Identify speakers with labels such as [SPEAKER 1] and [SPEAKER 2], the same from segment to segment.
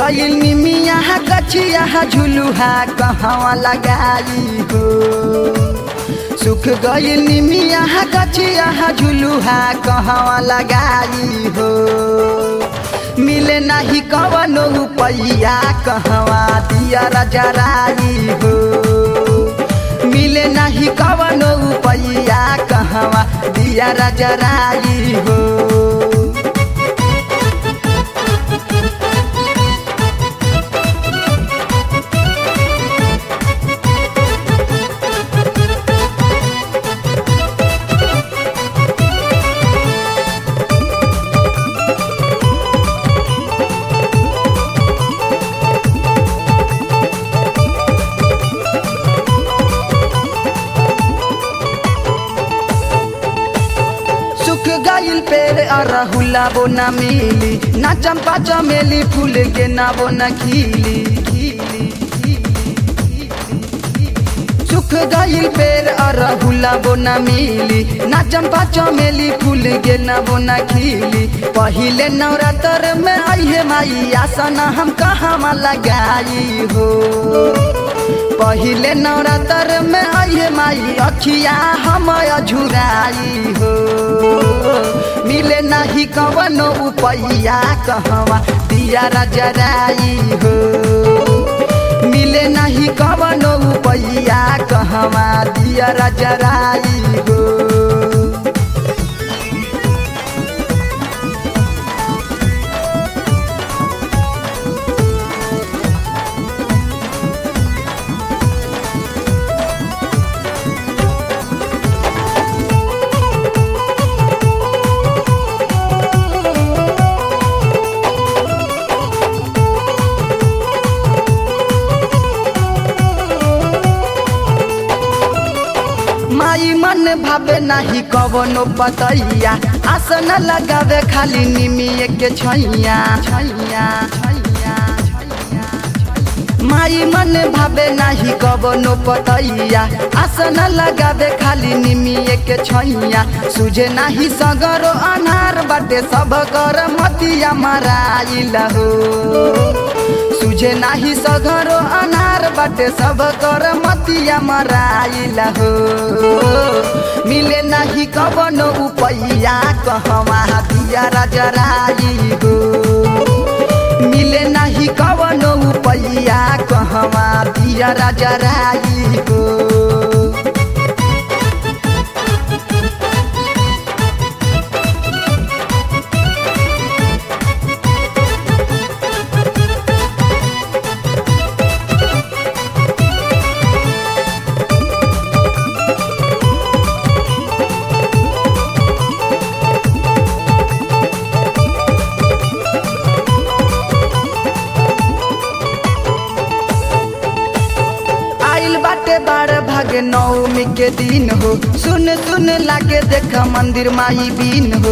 [SPEAKER 1] गइल निमिया गछिया झुलुहा कहवा लगाई हो। सुख गइल निमिया गछिया झुलुहा कहवा लगाई हो। मिले नहीं कवनो रुपैया कहवा दिया जराई हो। मिले नहीं कवनो रुपैया कहवा दिया जराई हो। गइल पेड़ अरहुला वो न मिली ना चंपा चमेली फूल के ना वो न खिली। सुख गइल पेड़ अरहुला वो न मिली ना चंपा चमेली फूल के ना वो न खिली। पहिले नवरात्र में आइहे माई आसन हम कहाँ लगाई हो। पहिले नवरात्र में आइहे माई अखिया हम अझुराई हो। मिले नहीं कवनो रुपैया कहवा दिया जराई हो। मिले नहीं कवनो रुपैया कहवा दिया जराई हो। माई मन भावे नहीं कवनो पतैया आसन लगावे खाली निमिये के छैया। माई मन भावे नहीं कवनो पतैया आसन लगावे खाली निमिये के छैया। सुझे नहीं सगरो अनार बाटे सब कर मतिया मराइल हो। सुझे नहीं सगरो अनार बाटे सब कर मतिया मराइल हो। मिले नहीं कवनो रुपैया कहवा दिया जराई हो। मिले नहीं कवनो रुपैया कहवा दिया जराई हो। बाटे बार भागे नवमी के दिन हो। सुन सुन लागे देख मंदिर माई बीन हो।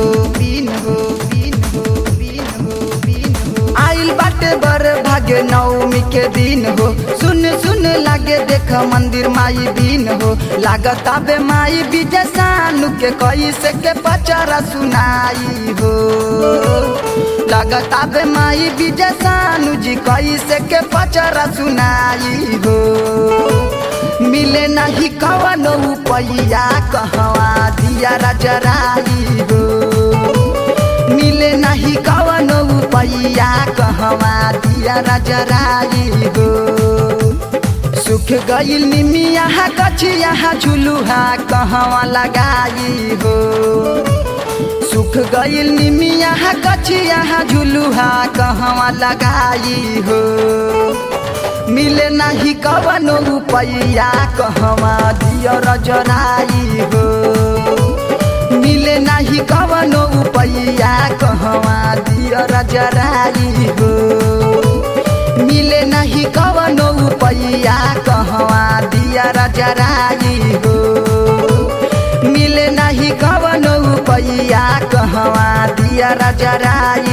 [SPEAKER 1] आइल बाटे बर भागे नवमी के दिन हो। सुन सुन लागे देख मंदिर माई बीन हो। लागत आबे माई विजय सानू के कैसे के पचरा सुनाई हो। लागत आबे माई विजय सानू जी कैसे के पचरा सुनाई हो। मिले नहीं कवनो रुपैया कहवा दिया जराई हो। मिले नहीं कवनो रुपैया कहवा दिया जराई हो। सुख गइल निमिया गछिया झुलुहा कहवा लगाई हो। सुख गइल निमिया गछिया झुलुहा कहवा लगाई हो। मिले नहीं कवनो रुपैया कहवा दिया जराई हो। मिले नहीं कवनो रुपैया कहवा दिया जराई हो। मिले नहीं कवनो रुपैया कहवा दिया जराई हो। मिले नहीं कवनो रुपैया कहवा दिया जराई